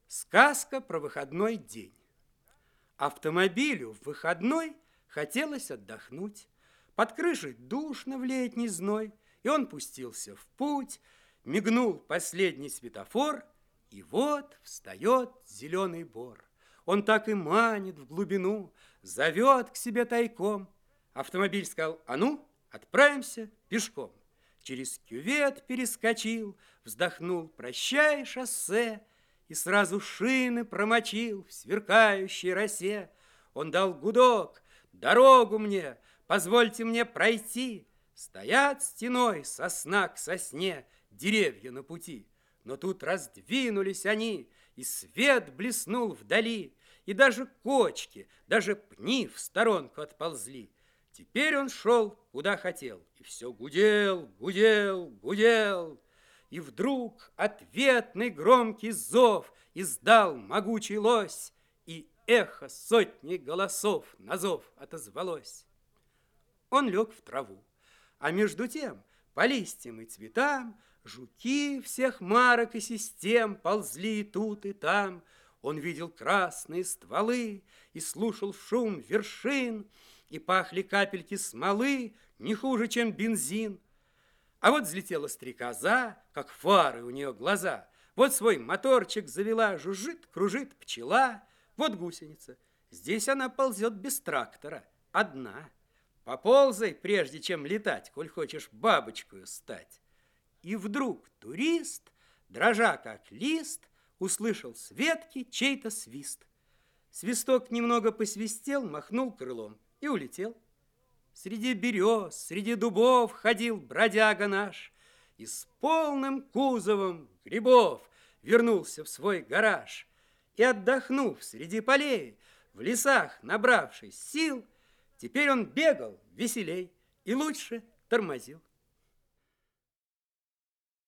Сказка про выходной день. Автомобилю в выходной хотелось отдохнуть. Под крышей душно в летний зной, и он пустился в путь, мигнул последний светофор, и вот встает зеленый бор. Он так и манит в глубину, зовет к себе тайком. Автомобиль сказал: а ну, отправимся пешком. Через кювет перескочил, вздохнул: прощай, шоссе, и сразу шины промочил в сверкающей росе. Он дал гудок: дорогу мне, позвольте мне пройти. Стоят стеной сосна к сосне деревья на пути. Но тут раздвинулись они, и свет блеснул вдали, и даже кочки, даже пни в сторонку отползли. Теперь он шел, куда хотел, и все гудел, гудел, гудел. И вдруг ответный громкий зов издал могучий лось, и эхо сотни голосов на зов отозвалось. Он лег в траву, а между тем по листьям и цветам жуки всех марок и систем ползли и тут, и там. Он видел красные стволы и слушал шум вершин, и пахли капельки смолы не хуже, чем бензин. А вот взлетела стрекоза, как фары у нее глаза. Вот свой моторчик завела, жужжит, кружит пчела. Вот гусеница. Здесь она ползет без трактора, одна. Поползай, прежде чем летать, коль хочешь бабочкою стать. И вдруг турист, дрожа как лист, услышал с ветки чей-то свист. Свисток немного посвистел, махнул крылом и улетел. Среди берез, среди дубов ходил бродяга наш, и с полным кузовом грибов вернулся в свой гараж. И, отдохнув среди полей, в лесах набравшись сил, теперь он бегал веселей и лучше тормозил.